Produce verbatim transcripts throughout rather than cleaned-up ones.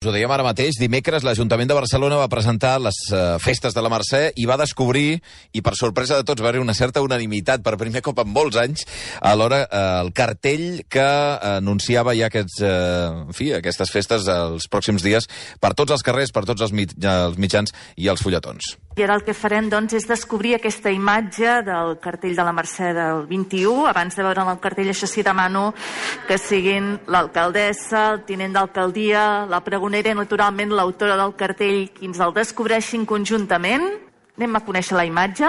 Us ho dèiem ara mateix, dimecres l'Ajuntament de Barcelona va presentar les uh, festes de la Mercè i va descobrir, i per sorpresa de tots va haver una certa unanimitat per primer cop en molts anys, alhora uh, el cartell que anunciava ja aquests, uh, en fi, aquestes festes els pròxims dies per tots els carrers, per tots els, mit els mitjans i els fulletons. I ara el que farem, doncs, és descobrir aquesta imatge del cartell de la Mercè del vint-i-u. Abans de veure el cartell, això sí, demano que siguin l'alcaldessa, el tinent d'alcaldia, la pregonera i, naturalment, l'autora del cartell, qui ens el descobreixin conjuntament. Anem a conèixer la imatge.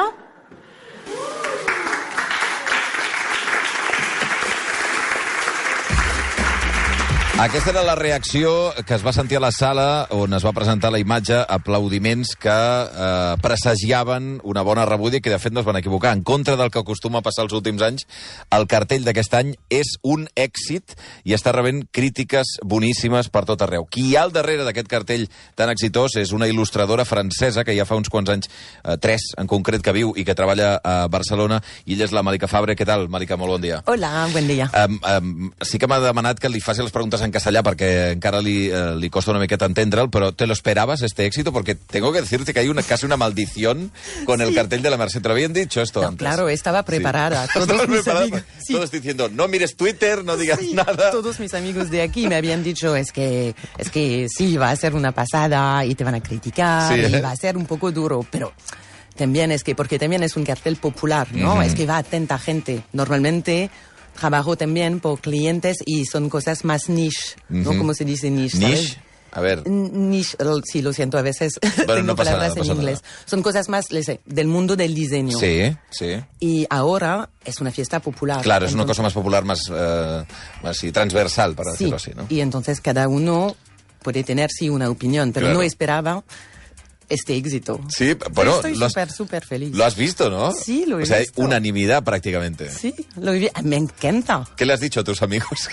Aquesta era la reacció que es va sentir a la sala on es va presentar la imatge, aplaudiments que eh, presagiaven una bona rebuda i que de fet no es van equivocar. En contra del que acostuma a passar els últims anys, el cartell d'aquest any és un èxit i està rebent crítiques boníssimes per tot arreu. Qui hi ha al darrere d'aquest cartell tan exitós és una il·lustradora francesa que ja fa uns quants anys, eh, tres en concret, que viu i que treballa a Barcelona, i ella és la Màlica Fabre. Què tal, Màlica? Molt bon dia. Hola, buen dia. Um, um, sí que m'ha demanat que li faci les preguntes en castellà perquè encara li, eh, li costa una miqueta entendre'l, però ¿te lo esperabas este éxito? Porque tengo que decirte que hay una, casi una maldición con sí. el cartel de la Mercè. ¿Te lo habían dicho esto no, antes? Claro, estaba preparada. Sí. Todos mis preparada? amigos... Sí. Todos diciendo, no mires Twitter, no digas sí. nada. Todos mis amigos de aquí me habían dicho, es que, es que sí, va a ser una pasada y te van a criticar, sí, ¿eh? Y va a ser un poco duro, pero... También es que, porque también es un cartel popular, ¿no? Uh-huh. Es que va a tanta gente. Normalmente... Trabajo también por clientes y son cosas más niche, ¿no? Uh-huh. ¿Cómo se dice niche? ¿Sabes? Niche, a ver. Niche, sí, lo siento, a veces bueno, tengo no pasa palabras nada, no en pasa inglés. Nada. Son cosas más, les sé, del mundo del diseño. Sí, sí. Y ahora es una fiesta popular. Claro, es entonces, una cosa más popular, más, uh, más sí, transversal, para sí, decirlo así, ¿no? Y entonces cada uno puede tener, sí, una opinión, pero claro. No esperaba... este éxito. Sí, bueno, estoy súper, súper feliz. Lo has visto, ¿no? Sí, lo he visto. O sea, visto. unanimidad prácticamente. Sí, lo he visto. Me encanta. ¿Qué le has dicho a tus amigos?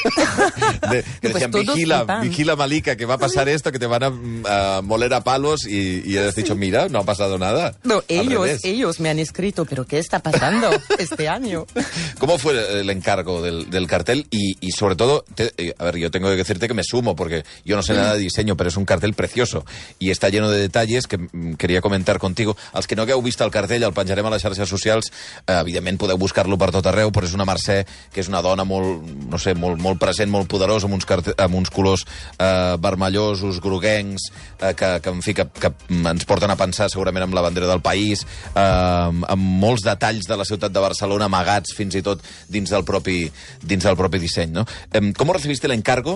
de, que pues decían, vigila, vigila, Malika, que va a pasar sí. esto, que te van a, a moler a palos, y, y has sí. dicho, mira, no ha pasado nada. No, ellos, ellos me han escrito, pero ¿qué está pasando este año? ¿Cómo fue el encargo del, del cartel? Y, y sobre todo, te, a ver, yo tengo que decirte que me sumo, porque yo no sé nada de diseño, pero es un cartel precioso y está lleno de detalles que mm, quería comentar contigo. Els que no hagueu vist el cartell, el penjarem a les xarxes socials, eh, evidentment podeu buscar-lo per tot arreu, però és una Mercè que és una dona molt, no sé, molt, molt present, molt poderosa, amb uns, amb uns colors eh, vermellosos, groguencs, eh, que, que, en fi, que, que ens porten a pensar segurament amb la bandera del país, eh, amb molts detalls de la ciutat de Barcelona amagats fins i tot dins del propi, dins del propi disseny, ¿no? Eh, ¿Cómo recibiste el encargo?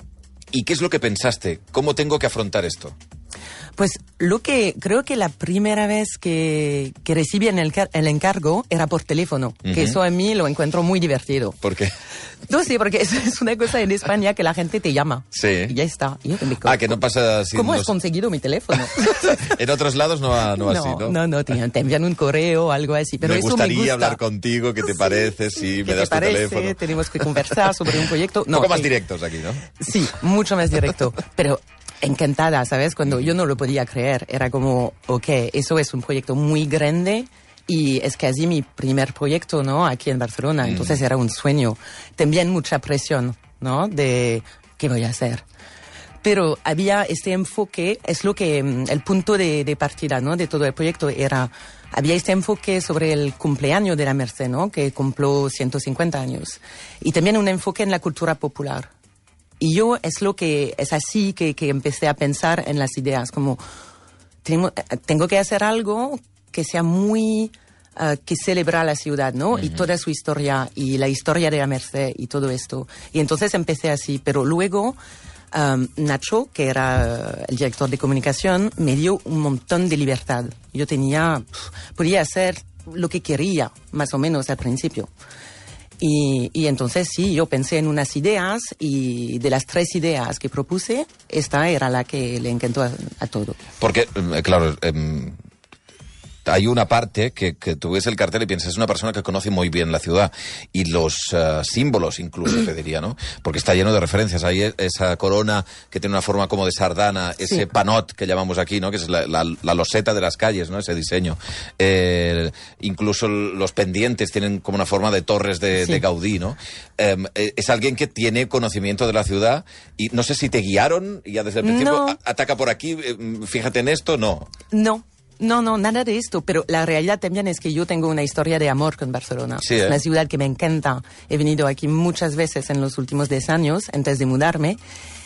¿Y qué es lo que pensaste? ¿Cómo tengo que afrontar esto? Pues lo que creo que la primera vez que, que recibí en el, el encargo era por teléfono, uh-huh. que eso a mí lo encuentro muy divertido. ¿Por qué? No sé, porque eso es una cosa en España que la gente te llama. Sí. Y ya está. Y yo me ah, que no pasa así. ¿Cómo los... has conseguido mi teléfono? En otros lados no va, no va no, así, ¿no? No, no, te, te envían un correo o algo así. Pero me eso gustaría me gusta. hablar contigo, ¿qué te sí. parece? Sí, ¿Qué me das te tu parece? teléfono. Tenemos que conversar sobre un proyecto. No, un poco más eh, directos aquí, ¿no? Sí, mucho más directo. Pero... encantada, ¿sabes? Cuando yo no lo podía creer, era como, ok, eso es un proyecto muy grande y es casi mi primer proyecto, ¿no? Aquí en Barcelona, entonces mm. era un sueño. También mucha presión, ¿no? De, ¿qué voy a hacer? Pero había este enfoque, es lo que, el punto de, de partida, ¿no? De todo el proyecto era, había este enfoque sobre el cumpleaños de la Mercè, ¿no? Que cumplió ciento cincuenta años. Y también un enfoque en la cultura popular. Y yo es lo que es así que, que empecé a pensar en las ideas, como tengo, tengo que hacer algo que sea muy, uh, que celebra la ciudad, ¿no? Uh-huh. Y toda su historia, y la historia de la Mercè y todo esto. Y entonces empecé así, pero luego um, Nacho, que era el director de comunicación, me dio un montón de libertad. Yo tenía, podía hacer lo que quería, más o menos al principio. Y, y entonces sí, yo pensé en unas ideas y de las tres ideas que propuse, esta era la que le encantó a, a todo. Porque, claro, eh, hay una parte que, que tú ves el cartel y piensas, es una persona que conoce muy bien la ciudad. Y los uh, símbolos incluso, te diría, ¿no? Porque está lleno de referencias. Hay esa corona que tiene una forma como de sardana, ese sí. panot que llamamos aquí, ¿no? Que es la, la, la loseta de las calles, ¿no? Ese diseño. Eh, incluso los pendientes tienen como una forma de torres de, sí. de Gaudí, ¿no? Eh, es alguien que tiene conocimiento de la ciudad y no sé si te guiaron ya desde el principio, no. ataca por aquí, fíjate en esto, no. No. No, no, nada de esto, pero la realidad también es que yo tengo una historia de amor con Barcelona. Sí, ¿eh? Es una ciudad que me encanta. He venido aquí muchas veces en los últimos diez años, antes de mudarme.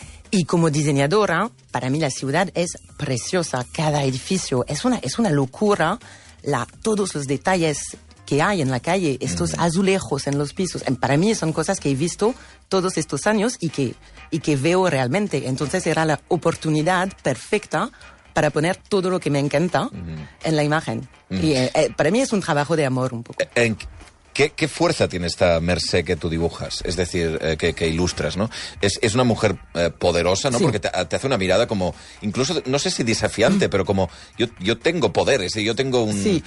Y como diseñadora, para mí la ciudad es preciosa. Cada edificio es una, es una locura. La, todos los detalles que hay en la calle, estos mm. azulejos en los pisos, para mí son cosas que he visto todos estos años y que, y que veo realmente. Entonces era la oportunidad perfecta para poner todo lo que me encanta uh-huh. en la imagen. Uh-huh. Y eh, eh, para mí es un trabajo de amor un poco. ¿En qué, qué fuerza tiene esta Mercè que tú dibujas? Es decir, eh, que, que ilustras, ¿no? Es, es una mujer eh, poderosa, ¿no? Sí. Porque te, te hace una mirada como, incluso, no sé si desafiante, mm. pero como, yo, yo tengo poderes, yo tengo un, sí.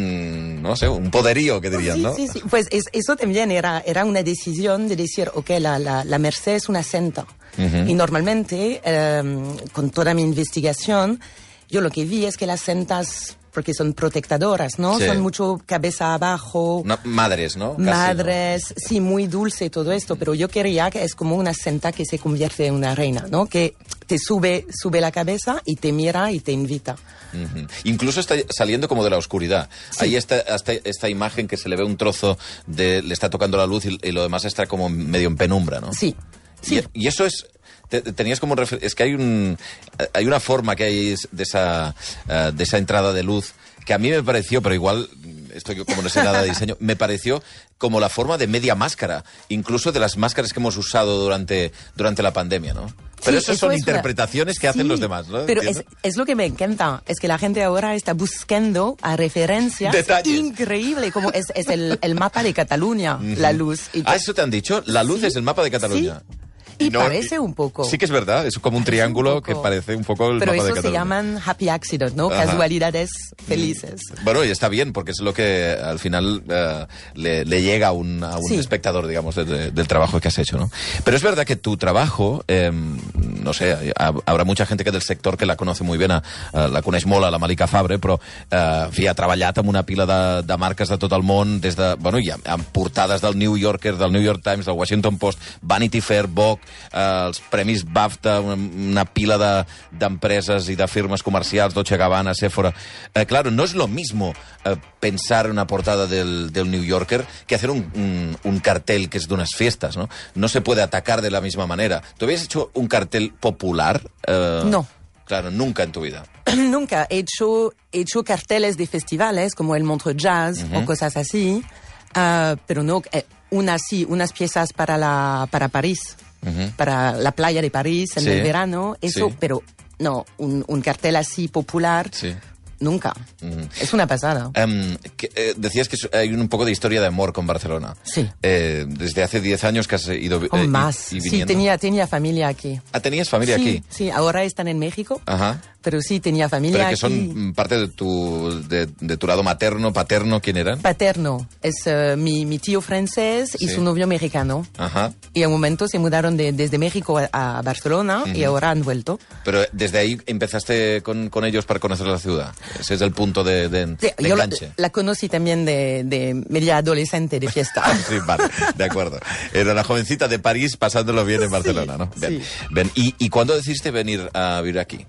un, no sé, un poderío, que dirían, sí, ¿no? Sí, sí, pues es, eso también era, era una decisión de decir, ok, la, la, la Mercè es una senta. Uh-huh. Y normalmente, eh, con toda mi investigación, yo lo que vi es que las sentas, porque son protectoras, ¿no? Sí. Son mucho cabeza abajo. No, madres, ¿no? Casi, madres, ¿no? Sí, muy dulce todo esto, pero yo quería que es como una senta que se convierte en una reina, ¿no? Que te sube, sube la cabeza y te mira y te invita. Uh-huh. Incluso está saliendo como de la oscuridad. Sí. Ahí está, está esta imagen que se le ve un trozo de, le está tocando la luz y, y lo demás está como medio en penumbra, ¿no? Sí. Sí. Y, y eso es, te, tenías como refer- es que hay un, hay una forma que hay de esa, uh, de esa entrada de luz que a mí me pareció, pero igual esto como no sé nada de diseño, me pareció como la forma de media máscara, incluso de las máscaras que hemos usado durante, durante la pandemia, ¿no? Pero sí, esas eso son es interpretaciones una... que hacen sí, los demás, ¿no? Pero es, es lo que me encanta, es que la gente ahora está buscando a referencias detalles. Increíble, como es, es el, el mapa de Cataluña, uh-huh. la luz. Y ah, ¿eso te han dicho? La luz sí, es el mapa de Cataluña. Sí. Y no, parece un poco. Sí que es verdad, es como un parece triángulo un que parece un poco el Pero mapa de Cataluña. Pero eso se llaman happy accidents, ¿no? Ajá. Casualidades felices. Bueno, y está bien, porque es lo que al final uh, le, le llega a un, a un sí. espectador, digamos, de, de, del trabajo que has hecho, ¿no? Pero es verdad que tu trabajo, eh, no sé, habrá mucha gente que del sector que la conoce muy bien, a, a, la coneix molt a la Malika Fabre, però eh, fi, ha treballat amb una pila de, de marques de tot el món, des de, bueno, ja, amb portades del New Yorker, del New York Times, del Washington Post, Vanity Fair, Vogue, eh, els premis BAFTA, una, una pila de, d'empreses y de firmas comercials, Dolce Gabbana, Sephora. Eh, claro, no es lo mismo eh, pensar en una portada del, del New Yorker que hacer un, un, un cartel que es de unas fiestas, ¿no? No se puede atacar de la misma manera. ¿Tú habías hecho un cartel popular? Eh, no. Claro, nunca en tu vida. Nunca. He hecho, he hecho carteles de festivales como el Montreux Jazz uh-huh. o cosas así, uh, pero no, eh, unas, sí, unas piezas para, la, para París. Uh-huh. Para la playa de París en sí. el verano, eso, sí. pero no, un, un cartel así popular, sí. nunca. Uh-huh. Es una pasada. Um, que, eh, decías que hay un poco de historia de amor con Barcelona. Sí. Eh, desde hace diez años que has ido o eh, más. Y, y sí, tenía, tenía familia aquí. Ah, ¿tenías familia sí, aquí? Sí, ahora están en México. Ajá. Pero sí, tenía familia aquí. ¿Pero que aquí. son parte de tu, de, de tu lado materno, paterno? ¿Quién eran? Paterno. Es uh, mi, mi tío francés y sí. su novio mexicano. Ajá. Y en un momento se mudaron de, desde México a, a Barcelona uh-huh. y ahora han vuelto. Pero desde ahí empezaste con, con ellos para conocer la ciudad. Ese es el punto de, de, sí, de yo enganche. La, la conocí también de, de media adolescente de fiesta. Sí, vale, de acuerdo. Era la jovencita de París pasándolo bien en Barcelona, sí, ¿no? Bien, sí. bien. ¿Y, ¿Y cuándo decidiste venir a vivir aquí?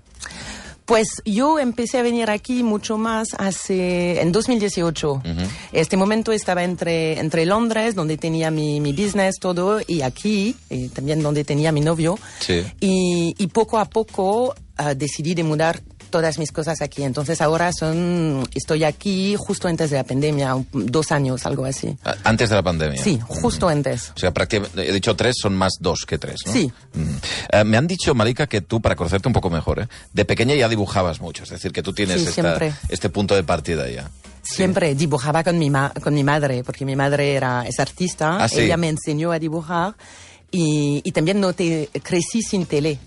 Pues yo empecé a venir aquí mucho más hace, en dos mil dieciocho. Uh-huh. Este momento estaba entre, entre Londres, donde tenía mi, mi business, todo, y aquí, y también donde tenía mi novio. Sí. Y, y poco a poco uh, decidí de mudar todas mis cosas aquí. Entonces ahora son, estoy aquí justo antes de la pandemia, dos años, algo así. ¿Antes de la pandemia? Sí, justo uh-huh. antes. O sea, prácticamente, he dicho tres, son más dos que tres, ¿no? Sí. Uh-huh. Uh, me han dicho, Malika, que tú, para conocerte un poco mejor, ¿eh? de pequeña ya dibujabas mucho, es decir, que tú tienes sí, esta, este punto de partida ya. Siempre sí. dibujaba con mi, ma- con mi madre, porque mi madre era, es artista, ah, ¿sí? Ella me enseñó a dibujar y, y también no te, crecí sin tele.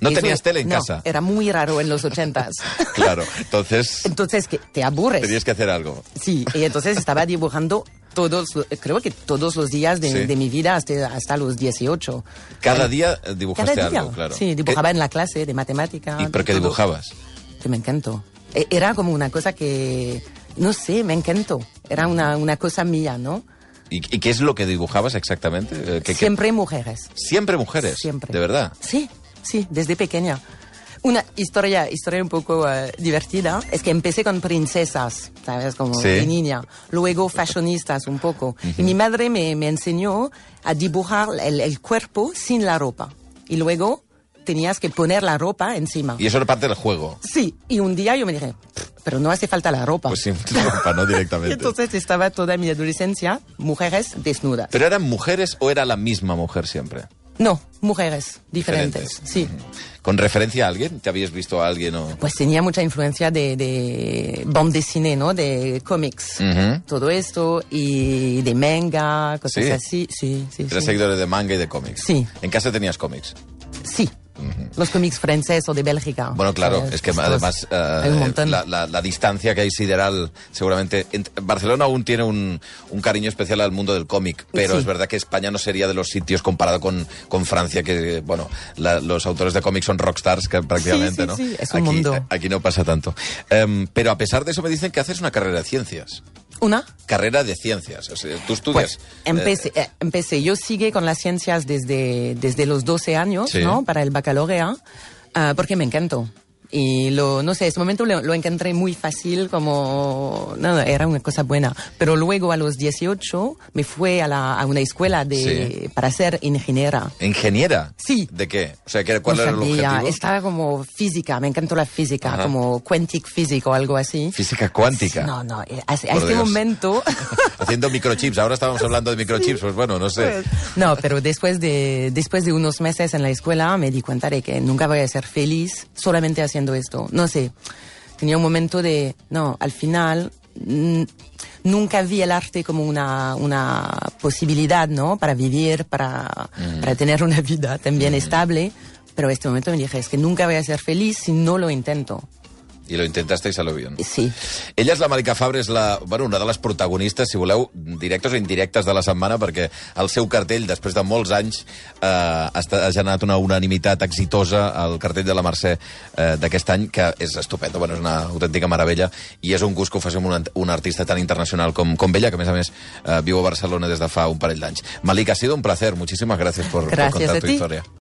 ¿No Eso tenías es- tele en no, casa? Era muy raro en los ochentas. Claro, entonces Entonces, que te aburres. tenías que hacer algo. Sí, y entonces estaba dibujando todos, creo que todos los días de, Sí. de mi vida hasta, hasta los dieciocho. Cada día eh, dibujaste Cada día. algo, claro. Sí, dibujaba en la clase de matemática. ¿Y por qué todo. dibujabas? Que me encantó. E- Era como una cosa que, no sé, me encantó. Era una, una cosa mía, ¿no? ¿Y, y qué es lo que dibujabas exactamente? Eh, ¿qué- qué- Siempre mujeres. Siempre mujeres. Siempre. ¿De verdad? Sí, sí, desde pequeña. Una historia, historia un poco eh, divertida es que empecé con princesas, ¿sabes? Como Sí. de niña. Luego fashionistas un poco. Y mi madre me, me enseñó a dibujar el, el cuerpo sin la ropa. Y luego tenías que poner la ropa encima. Y eso era parte del juego. Sí, y un día yo me dije, pero no hace falta la ropa. Pues sin ropa, ¿no? Y Directamente. entonces estaba toda mi adolescencia, mujeres desnudas. ¿Pero eran mujeres o era la misma mujer siempre? No, mujeres diferentes, sí. ¿Con referencia a alguien? ¿Te habías visto a alguien o...? Pues tenía mucha influencia de, de bande dessinée, ¿no? De cómics. Ujú. Todo esto, y de manga, cosas ¿Sí? así. Sí, sí, Eres sí. seguidores de manga y de cómics. Sí. ¿En casa tenías cómics? Sí. Los cómics franceses o de Bélgica. Bueno, claro, ¿sabes? es que Estos- además eh, hay un montón. la, la- la distancia que hay sideral, seguramente... en- Barcelona aún tiene un, un cariño especial al mundo del cómic, pero Sí. es verdad que España no sería de los sitios comparado con, con Francia, que, bueno, la- los autores de cómics son rockstars que, prácticamente, Sí, sí, ¿no? sí, es un aquí, mundo. Aquí no pasa tanto. Em, pero a pesar de eso me dicen que haces una carrera de ciencias. ¿Una? Carrera de ciencias. O sea, tú estudias... Pues empecé, eh, empecé. Yo sigue con las ciencias desde, desde los doce años, Sí. ¿no? Para el baccalaureat, ah, porque me encantó. Y lo, no sé, ese momento lo, lo encontré muy fácil, como, no, era una cosa buena. Pero luego a los dieciocho me fui a, la, a una escuela de, Sí. para ser ingeniera. ¿Ingeniera? Sí. ¿De qué? O sea, ¿qué- ¿cuál No era el sabía, objetivo? estaba como física, me encantó la física, Ajá. como quantic físico o algo así. Física cuántica. No, no, eh, a, a Por este Dios. momento... Haciendo microchips. Ahora estábamos hablando de microchips. Pues bueno, no sé. No, pero después de, después de unos meses en la escuela me di cuenta de que nunca voy a ser feliz solamente haciendo esto. No sé, tenía un momento de, no, al final mm, nunca vi el arte como una, una posibilidad, ¿no? Para vivir, para, para tener una vida también estable. Pero en este momento me dije, es que nunca voy a ser feliz si no lo intento. I lo intentaste i salió bien. Sí. Ella és la Marica Fabre, és la, bueno, una de les protagonistes, si voleu, directes o indirectes de la setmana, perquè el seu cartell, després de molts anys, eh, ha, estat, ha generat una unanimitat exitosa al cartell de la Mercè eh, d'aquest any, que és estupendo, bueno, és una autèntica meravella, i és un gust que ho facin un, un artista tan internacional com, com ella, que a més a més eh, viu a Barcelona des de fa un parell d'anys. Malika, ha sido un placer, muchísimas gracias por, por Gracias contar a tu ti. historia.